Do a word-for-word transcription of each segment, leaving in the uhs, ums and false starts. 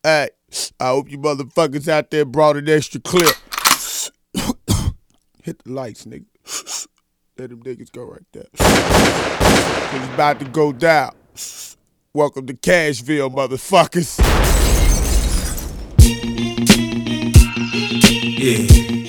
Hey, I hope you motherfuckers out there brought an extra clip. Hit the lights, nigga. Let them niggas go right there. It's about to go down. Welcome to Cashville, motherfuckers. Yeah,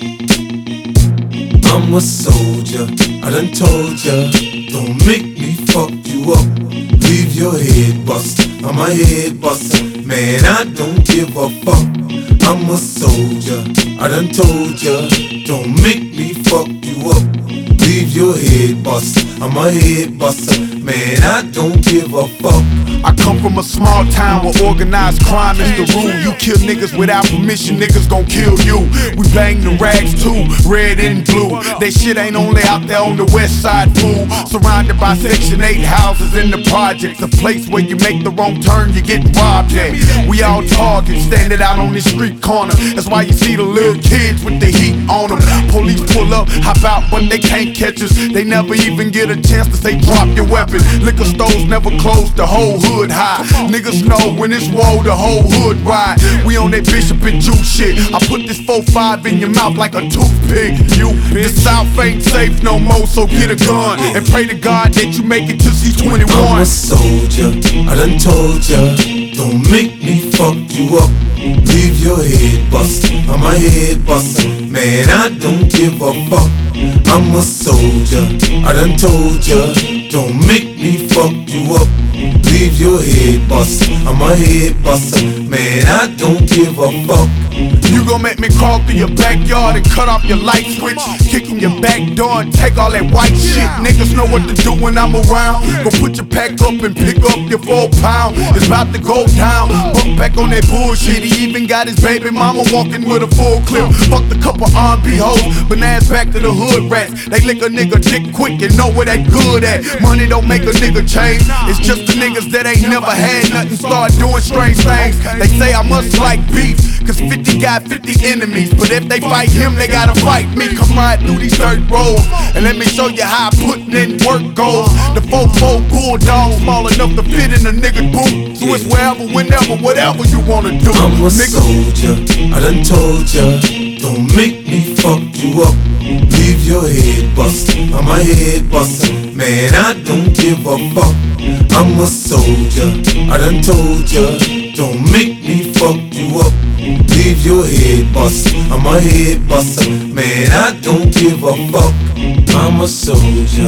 I'm a soldier, I done told ya. Don't make me fuck you up. Leave your head bust, I'm a head buster. Man, I don't give a fuck. I'm a soldier, I done told ya. Don't make me fuck you up. Leave your head bust, I'm a head buster. Man, I don't give a fuck. I come from a small town where organized crime is the rule. You kill niggas without permission, niggas gon' kill you. We bang the rags too, red and blue. They shit ain't only out there on the west side, fool. Surrounded by section eight houses in the projects. A place where you make the wrong turn, you get robbed at. We all targets, standing out on this street corner. That's why you see the little kids with the heat on them. Police pull up, hop out, but they can't catch us. They never even get a chance to say drop your weapon. Liquor stores never close, the whole hood high. Niggas know when it's war, the whole hood ride. We on that Bishop and Juice shit. I put this four five in your mouth like a toothpick. You, the South ain't safe no more, so get a gun and pray to God that you make it to C twenty-one. I'm a soldier, I done told ya. Don't make me fuck you up. Leave your head bust, I'm a head buster. Man, I don't give a fuck. I'm a soldier, I done told ya. Don't make me fuck you up. Leave your head bust, I'm a head buster. Man, I don't give a fuck. You gon' make me crawl through your backyard and cut off your light switch, kicking your back door and take all that white shit. Niggas know what to do when I'm around. Go put your pack up and pick up your four pound. It's about to go down. Buck back on that bullshit. He even got his baby mama walking with a full clip. Fucked a couple R and B hoes, but now it's back to the hood rats. They lick a nigga dick quick and know where they good at. Money don't make a nigga change. It's just the niggas that ain't never had nothing start doing strange things. They say I must like beef, cause fifty got fifty enemies. But if they fight him, they gotta fight me. Come ride through these dirt roads and let me show you how putting in work goes. The four four bulldog small enough to fit in a nigga boot. So it's wherever, whenever, whatever you wanna do. I'm a nigga. soldier, I done told ya. Don't make me fuck you up. Leave your head bust, I'm a head buster. Man, I don't give a fuck. I'm a soldier, I done told ya. Don't make me fuck you up. Leave your head bust, I'm a head buster. Man, I don't give a fuck. I'm a soldier,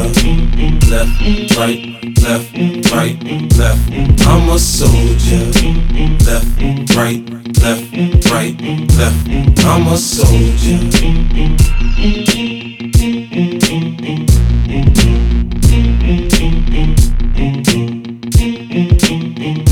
left, right, left, right, left. I'm a soldier, left, right, left, right, left. I'm a soldier.